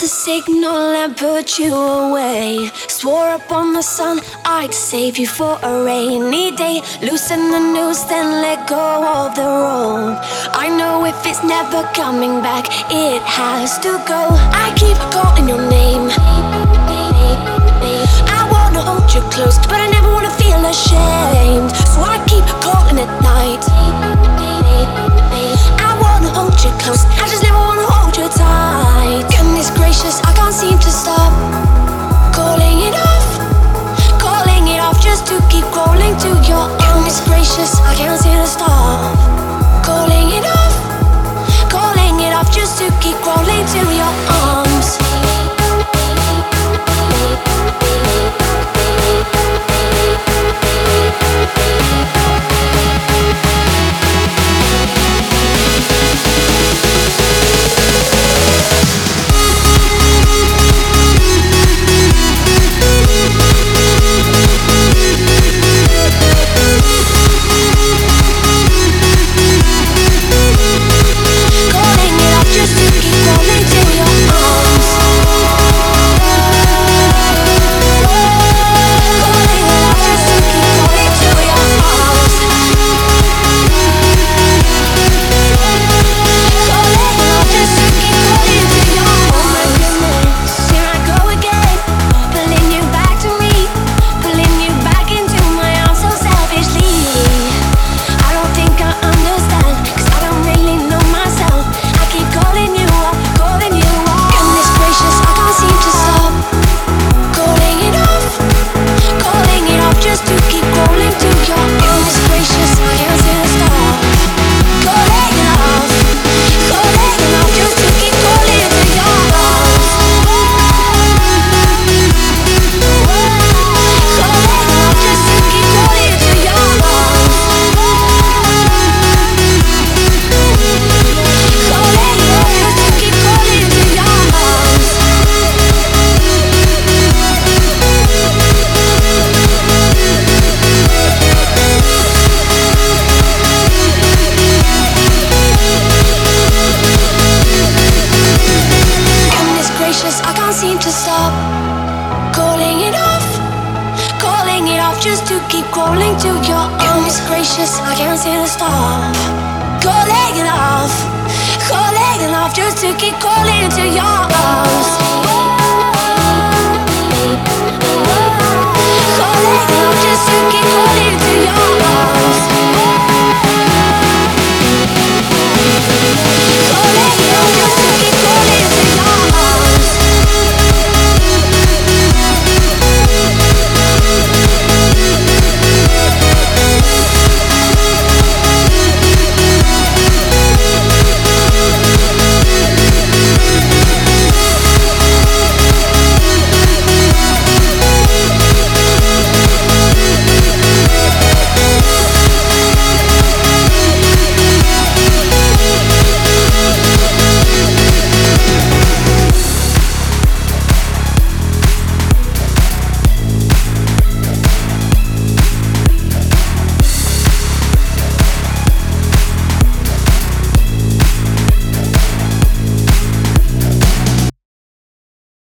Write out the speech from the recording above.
the signal and put you away. Swore up on the sun I'd save you for a rainy day. Loosen the noose, then let go of the rope. I know if it's never coming back, it has to go. I keep calling your name. I wanna hold you close, but I never wanna feel ashamed. So I keep calling at night. I wanna hold you close, I just never wanna hold you tight. Goodness gracious, I can't seem to stop calling it off just to keep crawling to your arms. Goodness gracious, I can't seem to stop calling it off just to keep crawling to your arms. Just to keep crawling to your arms. Goodness gracious, I can't seem to stop calling it off just to keep crawling to your arms. Calling it off just to keep crawling to